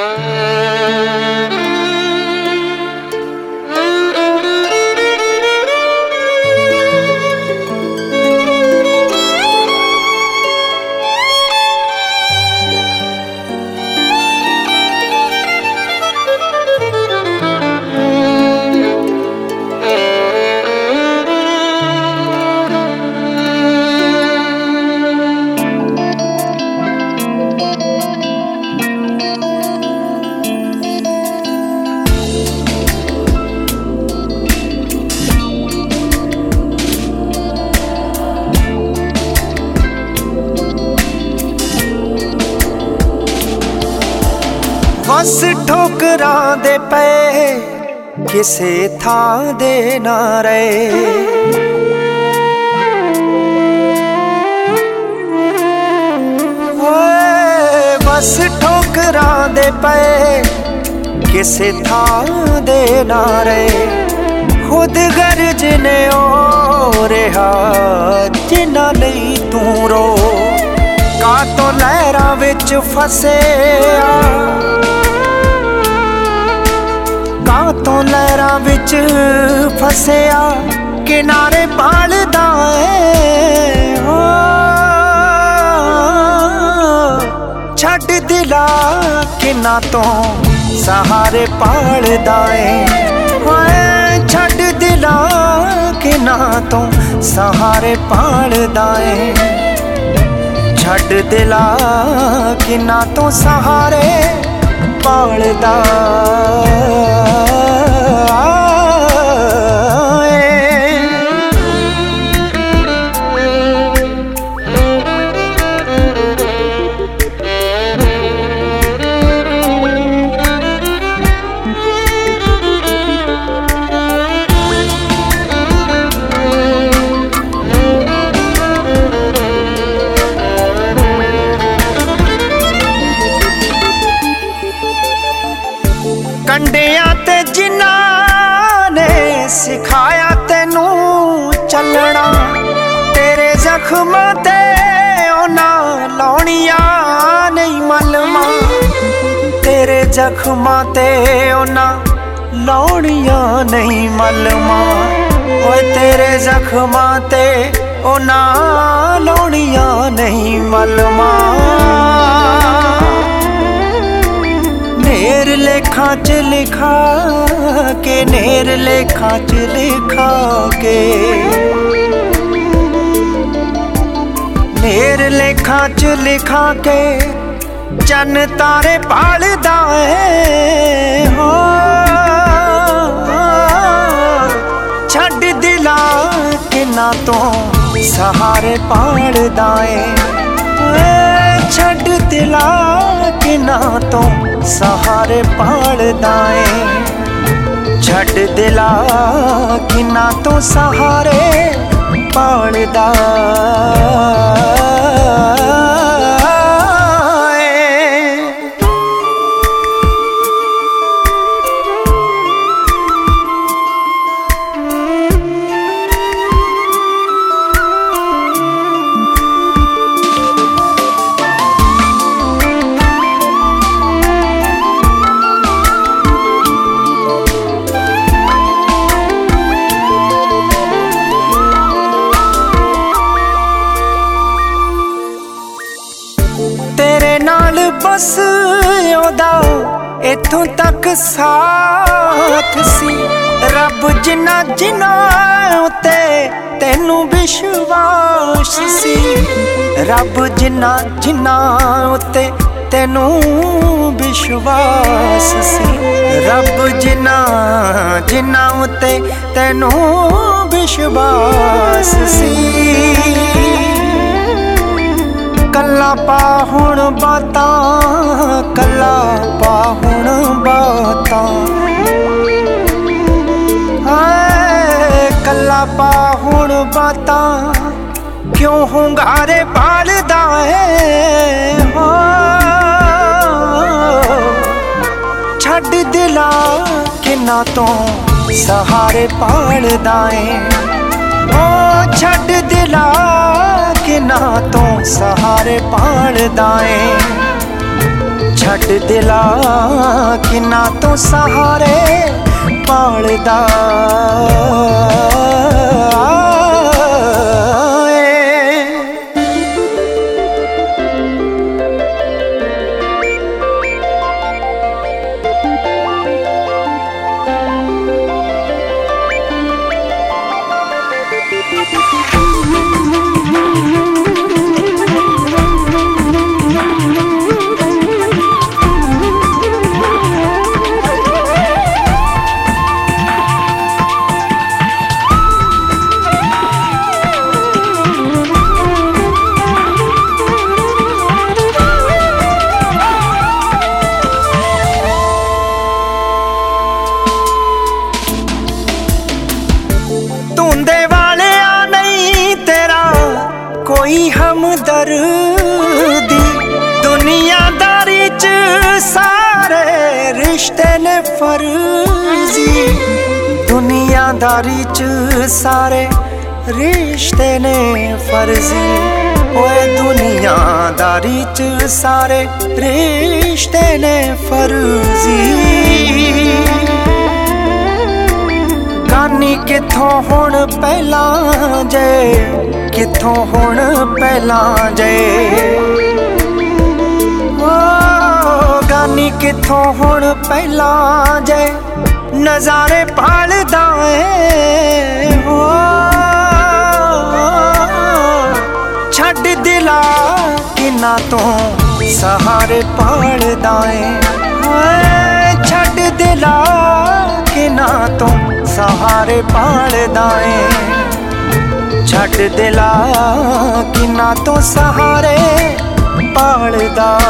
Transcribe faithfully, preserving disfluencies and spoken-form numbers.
बस ठोकरां दे पे किसे थां दे ना रहे, बस ठोकरां दे पे किसे थां दे ना रहे। खुद गर्ज ने ओ रहा जिन्ना लई तू रो, का तो लहरां विच फसे तो लहरां विच फसिया किनारे पालदा है। हो छड्ड दिला किन्ना तो सहारे पालदा है, छड्ड दिला किन्ना तो सहारे पालदा है, छड्ड दिला किन्ना तो सहारे पालदा। कंडियां ते जिन्हां ने सिखाया तेनू चलना, तेरे जख्मां ते उन्हां लाउणियां नहीं मलमा, तेरे जख्मां ते उन्हां लाउणियां नहीं मलमा, ओए तेरे जख्मां ते उन्हां लाउणियां नहीं मलमा। नेर लेखा च लिखा के, नेर लेखा च लिखा के, नेर लेखा च लिखा के चन्न तारे पालदा है। हो छड्ड दिला किन्ना तो सहारे पालदा है, छड्ड दिला किन्ना तो सहारे पालदा है, छड्ड दिला किन्ना तो सहारे पालदा। तेरे नाल बस ओदा इथों तक साथ सी, रब जिन्ना जिन्ना उते तेनू विश्वास सी, रब जिन्ना जिन्ना उते तेनू विश्वास सी, रब जिन्ना जिन्ना उते तेनू विश्वास सी। कल्ला पा हुण बातां, कल्ला पा हुण बातां, हाय कल्ला पा हुण बातां, क्यों हुंगारे पालदा है। हो छड्ड दिला किन्ना तो सहारे पालदा है, ओ छड्ड दिला किन्ना तो सहारे पालदा है, ਛੱਡ ਦਿਲਾ ਕਿੰਨਾ ਤੋਂ ਸਹਾਰੇ ਪਾਲਦਾ कोई हमदर्दी दुनियादारी च सारे रिश्ते ने फर्जी दुनियादारी च सारे रिश्ते ने फर्जी ओए दुनियादारी च सारे रिश्ते ने फर्जी गानी किथों हुण पहला जे किथों हुण पहला जे ओ गानी किथों हुण पहला जे नज़ारे पालदा ऐ हो छड्ड दिला किन्ना तो सहारे पालदा ऐ छड्ड दिला किन्ना तो सहारे पालदा ऐ छड्ड दिला किन्ना तो सहारे पालदा